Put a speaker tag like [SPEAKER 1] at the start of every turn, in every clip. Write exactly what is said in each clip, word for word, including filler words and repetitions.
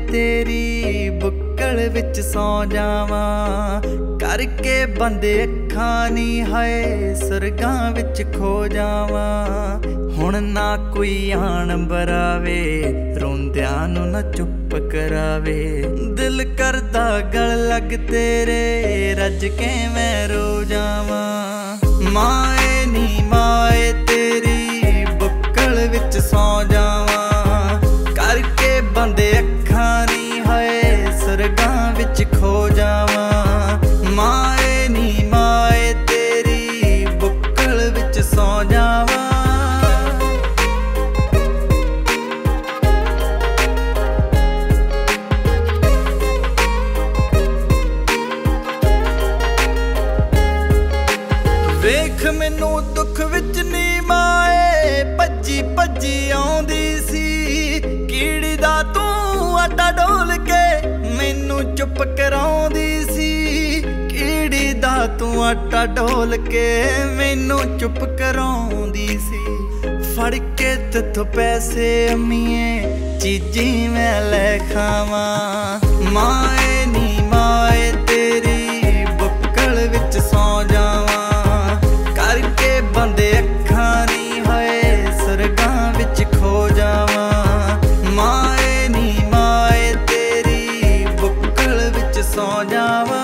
[SPEAKER 1] तेरी बुक्कल विच सौ जावां करके बंद अखां नी हाय सुरगां विच खो जावां। हुण ना कोई आण बरावे रोंदियां नूं ना चुप करावे। दिल करदा गल लग तेरे रज के मैं रो जावां। माए नी माए तेरी बुक्कल विच सौ जावां करके बंद अखां नी हाय सुरगां विच खो जावां। माए नी माए तेरी बुक्कल विच सौ जावां। वेख मैनू दुख विच नी माए भज्जी भज्जी आउंदी सी। कीड़ी दा तू आटा डोल के मैनू चुप कराउंदी सी। कीड़ी दा तू आटा डोल के मैनू चुप कराउंदी सी। फड़ के तिथों पैसे अम्मीए चीजी मैं लै खावां। माए नी माए तेरी बुक्कल विच सौ जावां करके बंद अखां नी हाय सुरगां विच खो जावां। माए नी माए तेरी बुक्कल विच सौ जावां।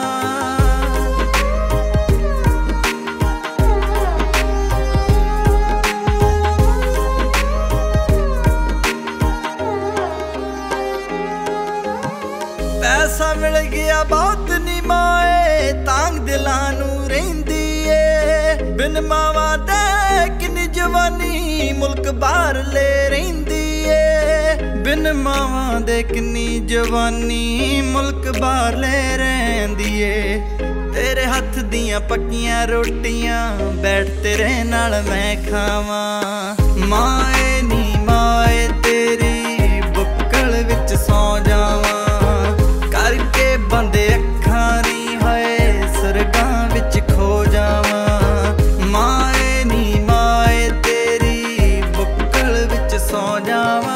[SPEAKER 1] पैसा मिल गया बहुत नी माए तांग दिलां नूं रहिंदी ए। बिन मावां दे किन्नी जवानी मुल्क बाहर ले रहिंदी ए। बिन मावां दे किन्नी जवानी मुल्क बाहर ले रहिंदी ए। तेरे हत्थ दियां पक्कियां रोटियां बैठ तेरे नाल मैं खावां। माए नी माए तेरी बुक्कल विच सौ जावां करके बंद अखां नी हाय सुरगां विच खो जावां। माए नी माए तेरी बुक्कल विच सौ जावां।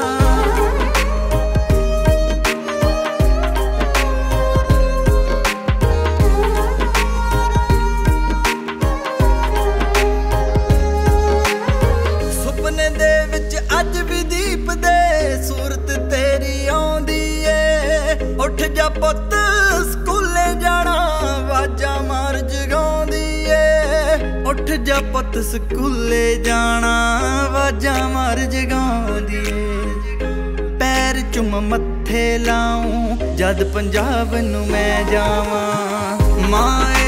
[SPEAKER 1] सुपने दे विच अज भी दीप दे सूरत तेरी आउंदी ए। उठ जा पुत्त स्कूले जाना वाजा मार जगाउंदी ए। उठ जा पुत्त स्कूले जाना वाजा मार जगाउंदी ए। पैर चुम मत्थे लाऊं जद पंजाब नूं मैं जावां। माए